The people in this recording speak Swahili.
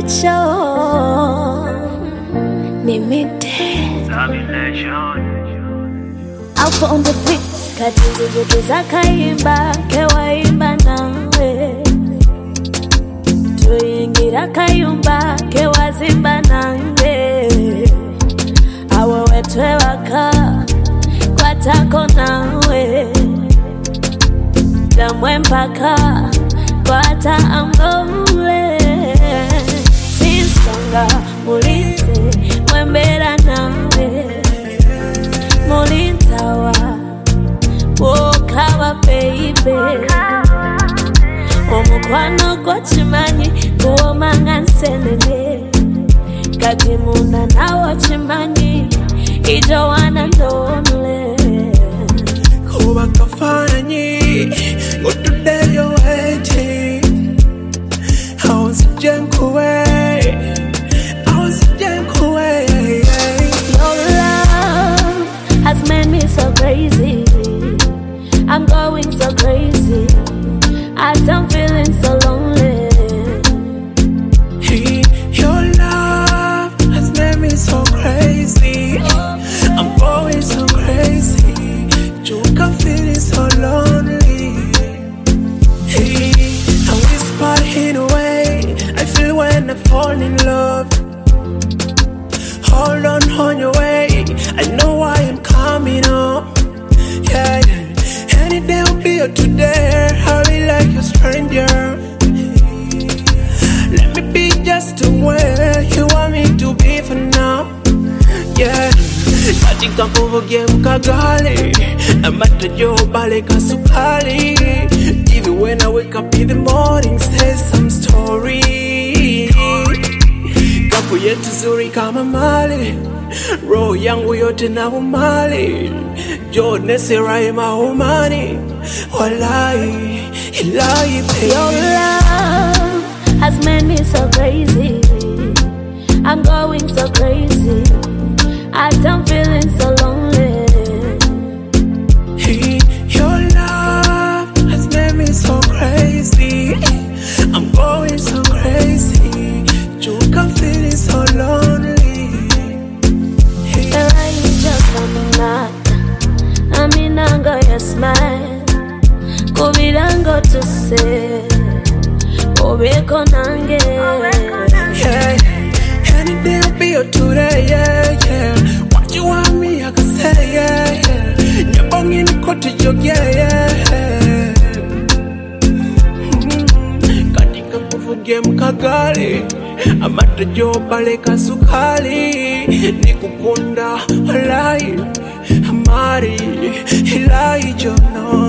macho ni midday. Alpha on the beats, katizi zote za kaimba kewaimba nawe. Tuingira kayumba kewazimba nange. Awe wetwe waka kwa tako nawe. Damwe mpaka kwa taambole. Sinsonga mulize mwembera nawe. Mulintawa wokawa baby. Omukwano gwa chimanyi guwomanga nsenene. Kati muna nawo chimanyi ijo wana ndonule. Kuba kafanyi today you're waiting. I was Jenkuwe. Your love has made me so crazy. I'm going so crazy. I'm feeling so lonely. Your love has made me so crazy. I'm going so crazy. I'm feeling so lonely. I whisper in a way I feel when I fall in love. Hold on your way. I know I am coming up. Yeah. Any day will be a today. I will like a stranger. Let me be just the way you want me to be for now. Yeah. Katika kuvugia mkagali amata jobale kasukali. Even when I wake up in the morning, say some story. Kapu yetu zuri kama mali, roho yangu yote na umali. Jo nesirai maumani, walai ilai baby. Your love has made me so crazy. I'm going so crazy. I'm feeling so lonely. Your love has made me so crazy. I'm going so crazy. I'm feeling so lonely. And you just aminanga your smile. Kubirango to say obeko nange. Yeah. Any day will be a today, yeah. What you want me, I can say, yeah. You're banging the cottage, yeah. Katika kuvugia mkagali amata jobale kasukali. Nikukunda walai amari ilai jono.